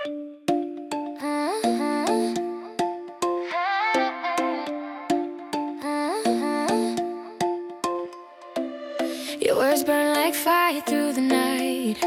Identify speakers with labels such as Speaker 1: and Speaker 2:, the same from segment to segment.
Speaker 1: Your words burn like fire through the night.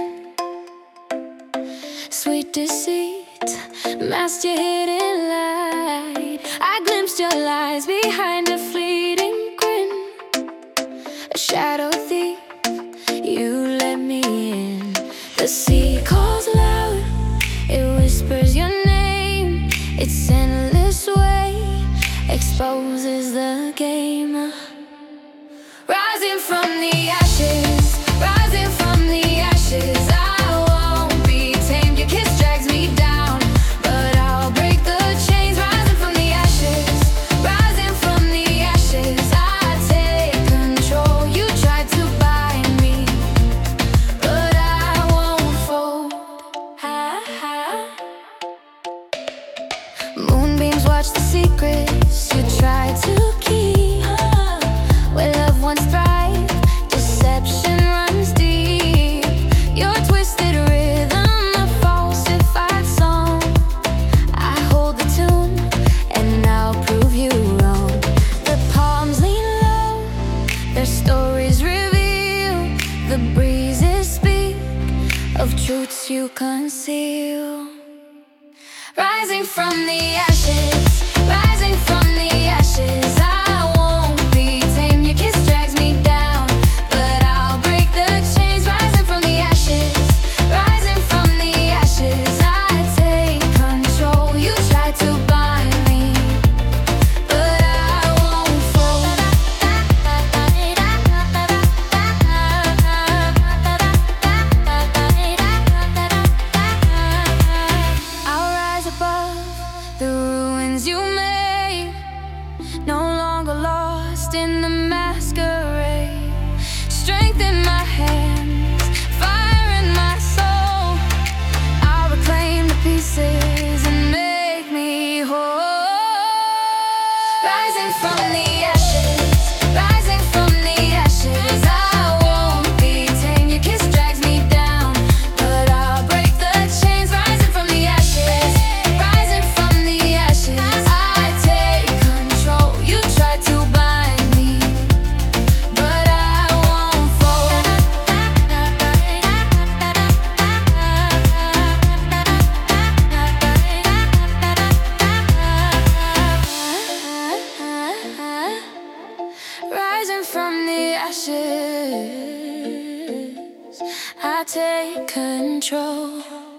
Speaker 1: Sweet deceit masked your hidden light. I glimpsed your lies behind a fleeting grin. A shadow thief, you let me in. The sea calls loud, it whispers your name. Its endless way exposes the game. Rising from the ashes, rising from the ashes. I won't be tamed, your kiss drags me down, but I'll break the chains. Rising from the ashes, rising from the ashes. I take control, you tried to bind me, but I won't fold. Moonbeams watch the secrets you tried to keep. Where loved ones thrive, deception runs deep. Your twisted rhythm, a falsified song. I hold the tune, and I'll prove you wrong. The palms lean low, their stories reveal. The breezes speak of truths you conceal. Rising from the ashes, rising from the ashes. I won't be tamed, your kiss drags me down, but I'll break the chains. Rising from the ashes, rising from the ashes. I take control, you tried to bind me, but I won't fold. I'll rise above the ruins you made, no longer lost in the masquerade. Strength in my hands, fire in my soul. I'll reclaim the pieces and make me whole. Rising from the ashes, rising from the ashes. I won't be tamed, your kiss drags me down, but I'll break the chains. Rising from the ashes, rising from the ashes. I take control, you tried to bind me, but I won't fold. Rising from the ashes, I take control.